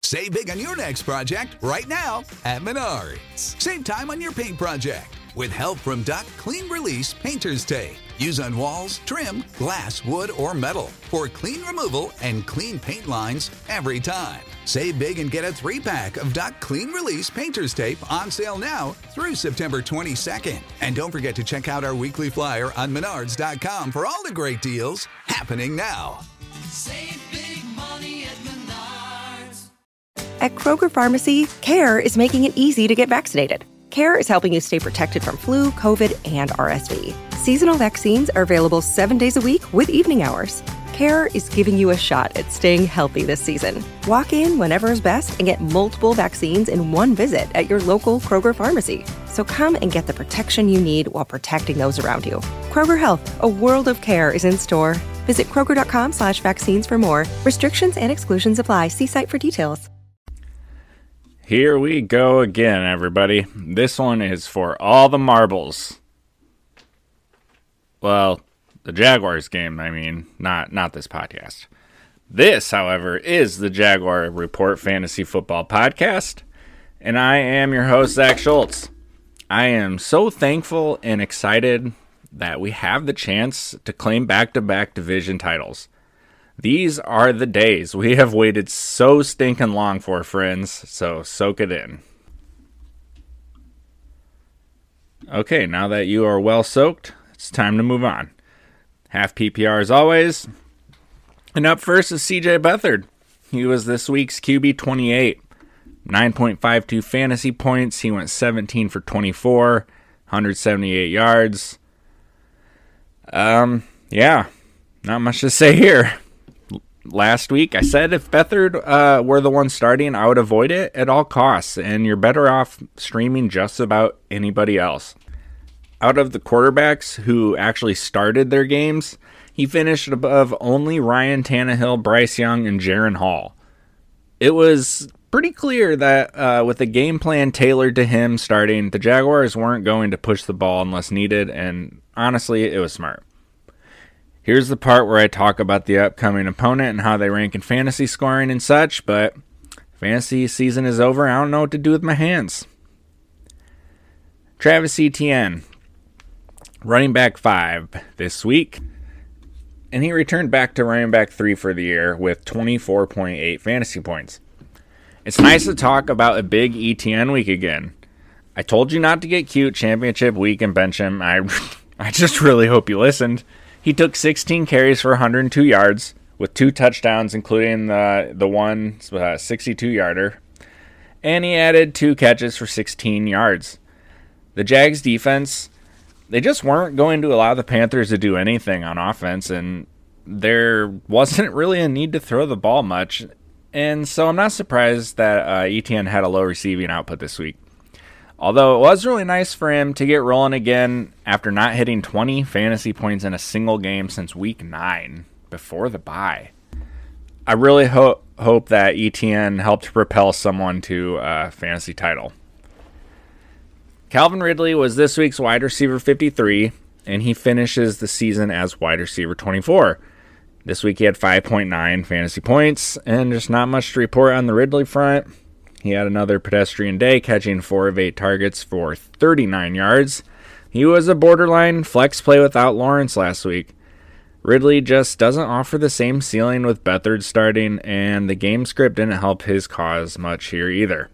Save big on your next project right now at Menards. Save time on your paint project with help from Duck Clean Release Painter's Tape. Use on walls, trim, glass, wood, or metal for clean removal and clean paint lines every time. Save big and get a 3-pack of Duck Clean Release Painter's Tape on sale now through September 22nd. And don't forget to check out our weekly flyer on Menards.com for all the great deals happening now. Save big money at Menards. At Kroger Pharmacy, CARE is making it easy to get vaccinated. CARE is helping you stay protected from flu, COVID, and RSV. Seasonal vaccines are available 7 days a week with evening hours. CARE is giving you a shot at staying healthy this season. Walk in whenever is best and get multiple vaccines in one visit at your local Kroger pharmacy. So come and get the protection you need while protecting those around you. Kroger Health, a world of care, is in store. Visit Kroger.com/vaccines for more. Restrictions and exclusions apply. See site for details. Here we go again, everybody. This one is for all the marbles. Well, the Jaguars game, I mean, not this podcast. This, however, is the Jaguar Report Fantasy Football Podcast, and I am your host, Zach Schultz. I am so thankful and excited that we have the chance to claim back-to-back division titles. These are the days we have waited so stinking long for, friends, so soak it in. Okay, now that you are well soaked, it's time to move on. Half PPR as always. And up first is CJ Beathard. He was this week's QB 28. 9.52 fantasy points. He went 17 for 24, 178 yards. Yeah, not much to say here. Last week, I said if Beathard were the one starting, I would avoid it at all costs, and you're better off streaming just about anybody else. Out of the quarterbacks who actually started their games, he finished above only Ryan Tannehill, Bryce Young, and Jaren Hall. It was pretty clear that with the game plan tailored to him starting, the Jaguars weren't going to push the ball unless needed, and honestly, it was smart. Here's the part where I talk about the upcoming opponent and how they rank in fantasy scoring and such, but fantasy season is over. I don't know what to do with my hands. Travis Etienne, running back 5 this week, and he returned back to running back 3 for the year with 24.8 fantasy points. It's nice to talk about a big Etienne week again. I told you not to get cute championship week and bench him. I just really hope you listened. He took 16 carries for 102 yards with 2 touchdowns, including the one 62-yarder. And he added 2 catches for 16 yards. The Jags defense, they just weren't going to allow the Panthers to do anything on offense, and there wasn't really a need to throw the ball much. And so I'm not surprised that Etienne had a low receiving output this week. Although it was really nice for him to get rolling again after not hitting 20 fantasy points in a single game since week 9 before the bye. I really hope that Etienne helped propel someone to a fantasy title. Calvin Ridley was this week's wide receiver 53, and he finishes the season as wide receiver 24. This week he had 5.9 fantasy points, and just not much to report on the Ridley front. He had another pedestrian day, catching 4 of 8 targets for 39 yards. He was a borderline flex play without Lawrence last week. Ridley just doesn't offer the same ceiling with Beathard starting, and the game script didn't help his cause much here either.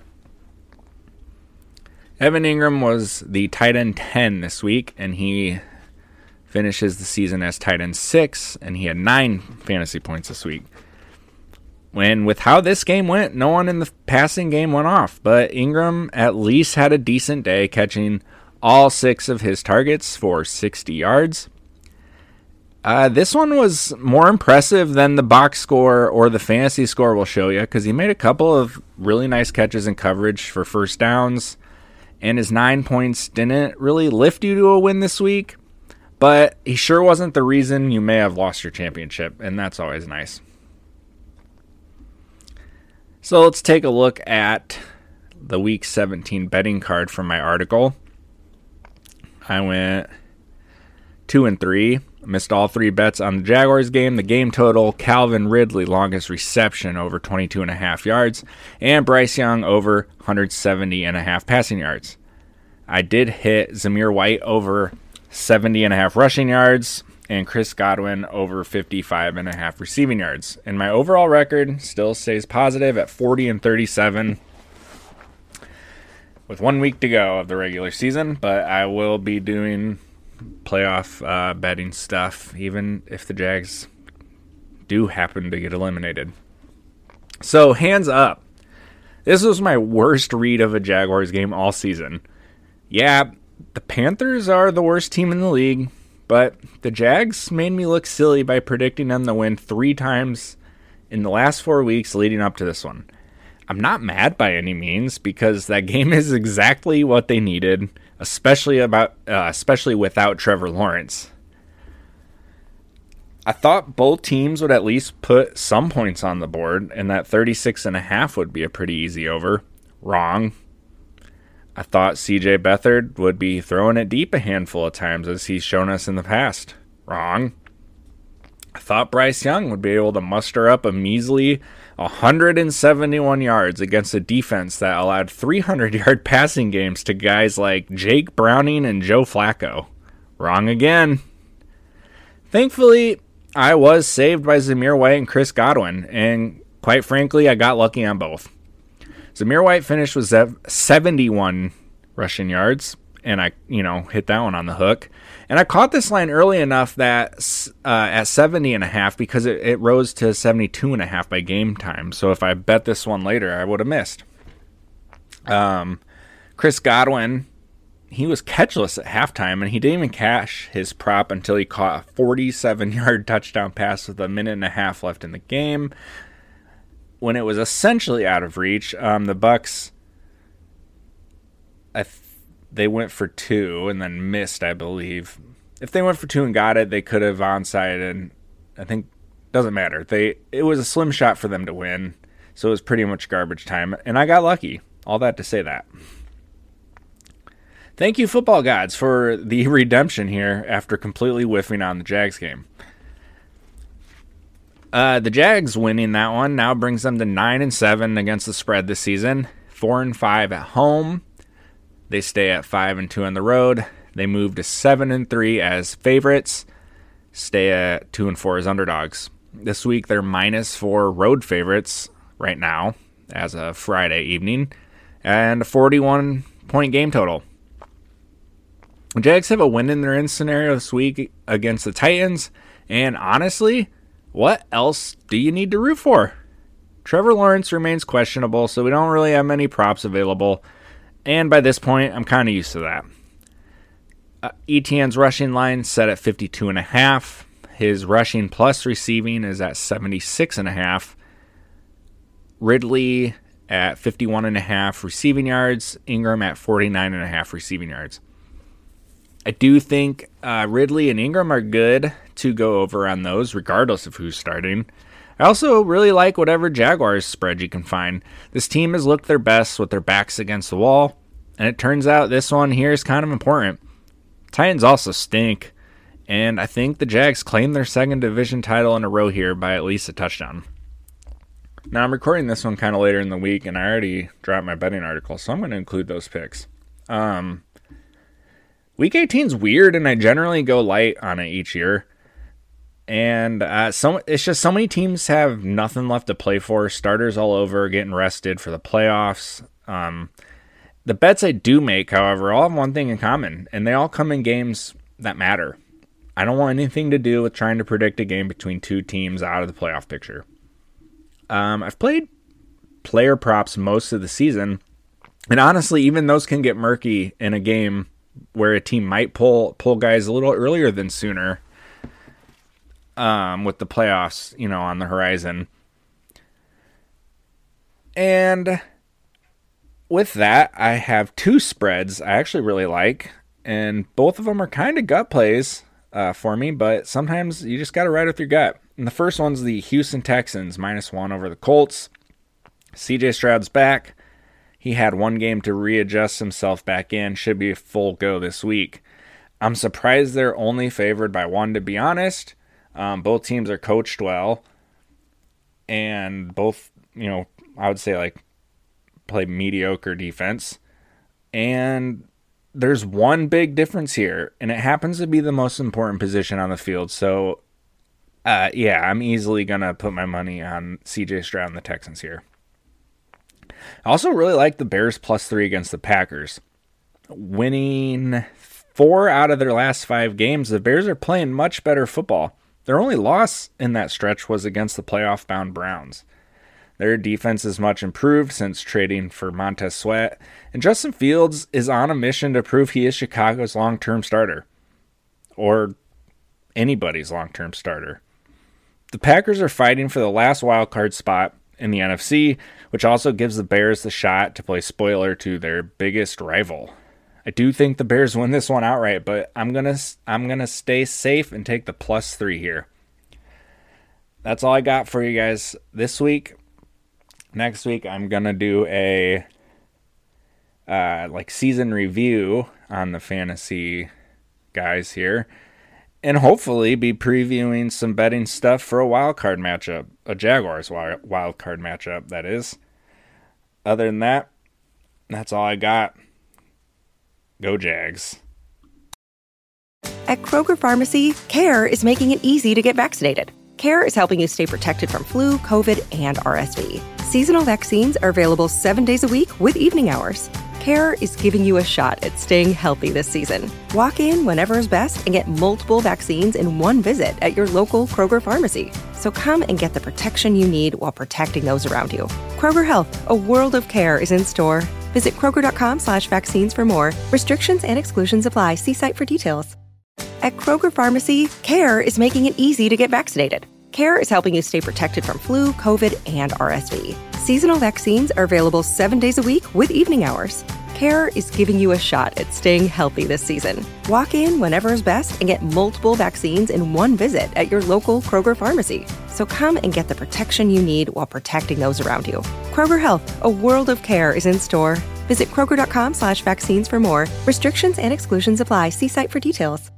Evan Ingram was the tight end 10 this week, and he finishes the season as tight end 6, and he had 9 fantasy points this week. When with how this game went, no one in the passing game went off, but Ingram at least had a decent day, catching all 6 of his targets for 60 yards. This one was more impressive than the box score or the fantasy score will show you, because he made a couple of really nice catches in coverage for first downs, and his 9 points didn't really lift you to a win this week, but he sure wasn't the reason you may have lost your championship, and that's always nice. So let's take a look at the Week 17 betting card from my article. I went 2-3. Missed all 3 bets on the Jaguars game. The game total, Calvin Ridley, longest reception, over 22.5 yards. And Bryce Young, over 170.5 passing yards. I did hit Zamir White over 70.5 rushing yards. And Chris Godwin over 55.5 receiving yards. And my overall record still stays positive at 40-37 with 1 week to go of the regular season. But I will be doing playoff betting stuff, even if the Jags do happen to get eliminated. So, hands up. This was my worst read of a Jaguars game all season. Yeah, the Panthers are the worst team in the league, but the Jags made me look silly by predicting them to win 3 times in the last 4 weeks leading up to this one. I'm not mad by any means, because that game is exactly what they needed, especially without Trevor Lawrence. I thought both teams would at least put some points on the board, and that 36.5 would be a pretty easy over. Wrong. I thought CJ Beathard would be throwing it deep a handful of times, as he's shown us in the past. Wrong. I thought Bryce Young would be able to muster up a measly 171 yards against a defense that allowed 300-yard passing games to guys like Jake Browning and Joe Flacco. Wrong again. Thankfully, I was saved by Zamir White and Chris Godwin, and quite frankly, I got lucky on both. Zamir White finished with 71 rushing yards, and I, hit that one on the hook. And I caught this line early enough that at 70.5, because it rose to 72.5 by game time. So if I bet this one later, I would have missed. Chris Godwin, he was catchless at halftime, and he didn't even cash his prop until he caught a 47-yard touchdown pass with 1.5 minutes left in the game, when it was essentially out of reach. The Bucs, they went for 2 and then missed, I believe. If they went for 2 and got it, they could have onside, and I think doesn't matter. It was a slim shot for them to win, so it was pretty much garbage time, and I got lucky. All that to say that. Thank you, football gods, for the redemption here after completely whiffing on the Jags game. The Jags winning that one now brings them to 9-7 against the spread this season, 4-5 at home. They stay at 5-2 on the road. They move to 7-3 as favorites. Stay at 2-4 as underdogs. This week they're -4 road favorites right now as of Friday evening, and a 41-point game total. The Jags have a win-in-their-in scenario this week against the Titans, and honestly, what else do you need to root for? Trevor Lawrence remains questionable, so we don't really have many props available. And by this point, I'm kind of used to that. ETN's rushing line set at 52.5. His rushing plus receiving is at 76.5. Ridley at 51.5 receiving yards. Ingram at 49.5 receiving yards. I do think Ridley and Ingram are good to go over on those, regardless of who's starting. I also really like whatever Jaguars spread you can find. This team has looked their best with their backs against the wall, and it turns out this one here is kind of important. Titans also stink, and I think the Jags claim their second division title in a row here by at least a touchdown. Now, I'm recording this one kind of later in the week, and I already dropped my betting article, so I'm going to include those picks. Week 18's weird, and I generally go light on it each year. And it's just so many teams have nothing left to play for. Starters all over, getting rested for the playoffs. The bets I do make, however, all have one thing in common, and they all come in games that matter. I don't want anything to do with trying to predict a game between two teams out of the playoff picture. I've played player props most of the season, and honestly, even those can get murky in a game where a team might pull guys a little earlier than sooner. With the playoffs, on the horizon. And with that, I have 2 spreads I actually really like, and both of them are kind of gut plays for me, but sometimes you just got to ride with your gut. And the first one's the Houston Texans, -1 over the Colts. CJ Stroud's back. He had one game to readjust himself back in. Should be a full go this week. I'm surprised they're only favored by 1, to be honest. Both teams are coached well, and both, I would say play mediocre defense. And there's one big difference here, and it happens to be the most important position on the field. So, I'm easily going to put my money on CJ Stroud and the Texans here. I also really like the Bears +3 against the Packers. Winning 4 out of their last 5 games, the Bears are playing much better football. Their only loss in that stretch was against the playoff-bound Browns. Their defense is much improved since trading for Montez Sweat, and Justin Fields is on a mission to prove he is Chicago's long-term starter, or anybody's long-term starter. The Packers are fighting for the last wildcard spot in the NFC, which also gives the Bears the shot to play spoiler to their biggest rival. I do think the Bears win this one outright, but I'm gonna stay safe and take the +3 here. That's all I got for you guys this week. Next week, I'm going to do a season review on the fantasy guys here, and hopefully be previewing some betting stuff for a wild card matchup, a Jaguars wild card matchup, that is. Other than that, that's all I got. Go Jags. At Kroger Pharmacy, CARE is making it easy to get vaccinated. CARE is helping you stay protected from flu, COVID, and RSV. Seasonal vaccines are available 7 days a week with evening hours. CARE is giving you a shot at staying healthy this season. Walk in whenever is best and get multiple vaccines in one visit at your local Kroger Pharmacy. So come and get the protection you need while protecting those around you. Kroger Health, a world of care, is in store. Visit Kroger.com/vaccines for more. Restrictions and exclusions apply. See site for details. At Kroger Pharmacy, CARE is making it easy to get vaccinated. CARE is helping you stay protected from flu, COVID, and RSV. Seasonal vaccines are available 7 days a week with evening hours. CARE is giving you a shot at staying healthy this season. Walk in whenever is best and get multiple vaccines in one visit at your local Kroger Pharmacy. So come and get the protection you need while protecting those around you. Kroger Health, a world of care, is in store. Visit Kroger.com/vaccines for more. Restrictions and exclusions apply. See site for details.